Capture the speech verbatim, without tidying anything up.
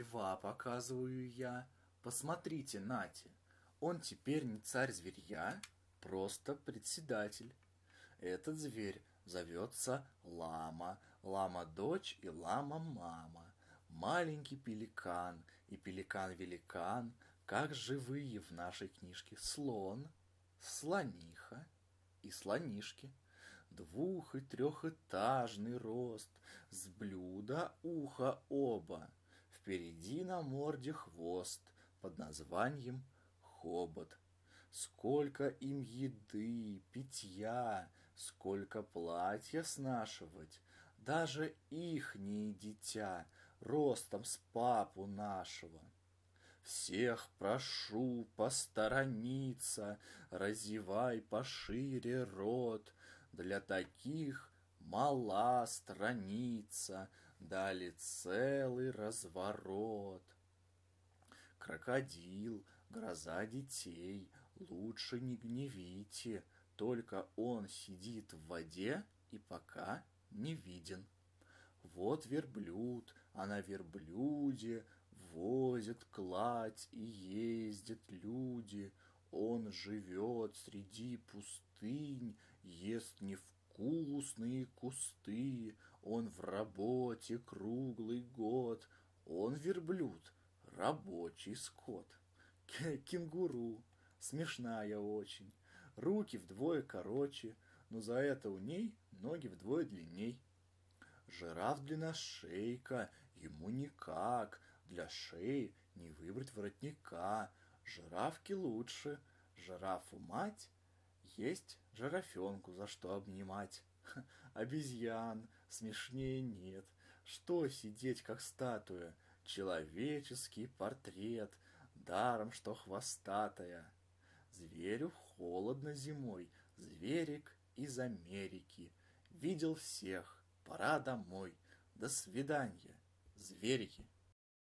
льва показываю я. Посмотрите, нате, он теперь не царь зверья, просто председатель. Этот зверь зовется лама, лама-дочь и лама-мама. Маленький пеликан и пеликан-великан, как живые в нашей книжке слон, слониха и слонишки. Двух- и трехэтажный рост, с блюда ухо оба. Впереди на морде хвост под названием хобот. Сколько им еды, питья, сколько платья снашивать. Даже ихнее дитя ростом с папу нашего. Всех прошу посторониться, разевай пошире рот. Для таких мала страница, дали целый разворот. Крокодил, гроза детей, лучше не гневите, только он сидит в воде и пока не виден. Вот верблюд, а на верблюде возят кладь и ездят люди. Он живет среди пустынь, ест невкусные кусты. Он в работе круглый год, он верблюд, рабочий скот. Кенгуру, смешная очень, руки вдвое короче, но за это у ней ноги вдвое длинней. Жираф длинношейка, ему никак, для шеи не выбрать воротника. Жирафке лучше, жирафу мать, есть жирафенку за что обнимать. Обезьян смешнее нет, что сидеть как статуя, человеческий портрет, даром что хвостатая. Зверю холодно зимой, зверик из Америки, видел всех, пора домой, до свидания, зверики.